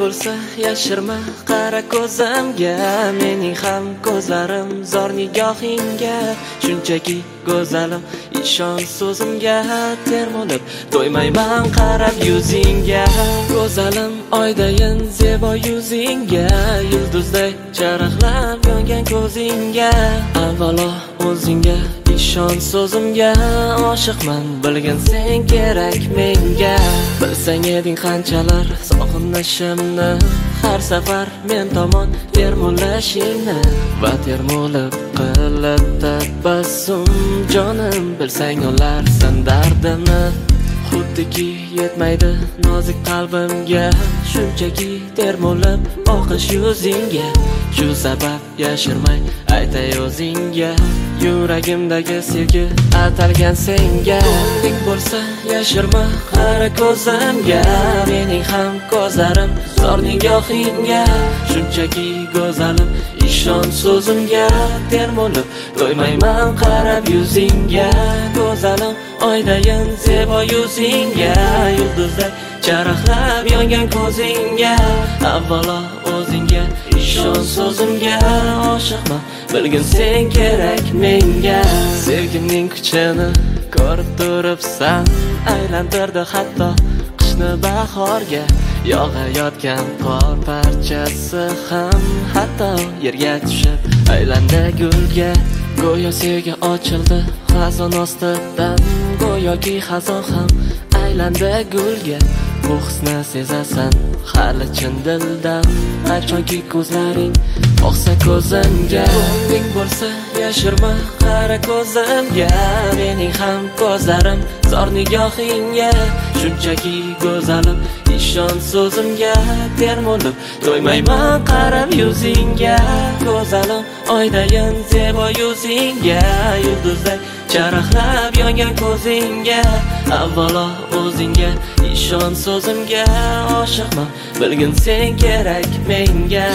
bo'lsa yashirma, qara ko'zimga. Mening ham ko'zlarim zor nigohingga. Shunchaki go'zalim, ishon so'zimga. Termulib to'ymayman qarab yuzingga. Go'zalim, oydayin zebo yuzingga. Yulduzday charaqlab yongan ko'zingga. Avvalo o'zingga ishon so'zimga. Oshiqman, bilgin sen kerak menga. Bilsang eding qanchalar sog'inishimni, har safar men tomon termulashingni va termulib qilib tabassum. Jonim, bilsang olarsan dardimni. Xuddiki yetmaydi nozik qalbimga. Shunchaki termulib oqish yuzingga. Shu sabab yashirmay aytay o'zingga. Yuragimdagi sevgi atalgan senga. Ko'ngling bo'lsa yashirma, qara ko'zimga. Mening ham ko'zlarim zor nigohingga. Shunchaki go'zalim, ishon so'zimga. Termulib to'ymayman qarab yuzingga. Go'zalim, oydayin zebo yuzingga. Yulduzday charaqlab yongan ko'zingga. Avvalo o'zingga ishon so'zimga. Oshiqman, bilgin sen kerak menga. Sevgimning kuchini ko'rib turibsan, aylantirdi hatto qishni bahorga. Yog'ayotgan qor parchasi ham hatto yerga tushib aylandi gulga. Go'yo sevgi ochildi xazon ostidan, go'yoki xazon ham aylandi gulga. Bu hisni sezasan hali chin dildan, qachonki ko'zlaring boqsa ko'zimga. Ko'ngling bo'lsa yashirma, qara ko'zimga. Mening ham ko'zlarim zor nigohingga. Shunchaki go'zalim, ishon so'zimga. Termulib to'ymayman qarab yuzingga. Go'zalim, oydayin zebo yuzingga. Yulduzday charaqlab yongan ko'zingga. Avvalo o'zingga ishon so'zimga. Oshiqman, bilgin sen kerak menga.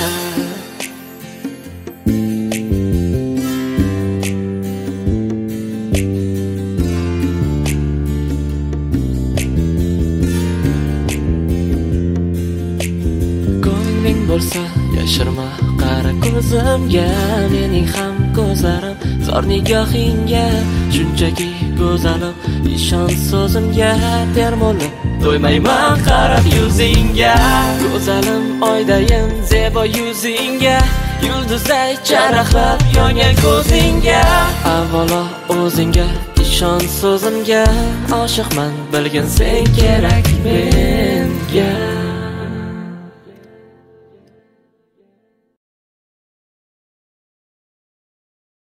Ko'ngling bo'lsa yashirma, qara ko'zimga. Mening ham ko'zlarim zor nigohingga. Shunchaki go'zalim, ishon so'zimga. Termulib to'ymayman qarab yuzingga. Go'zalim, oydayin zebo yuzingga. Yulduzday charaqlab yongan ko'zingga. Avvalo o'zingga ishon so'zimga. Oshiqman, bilgin sen kerak menga.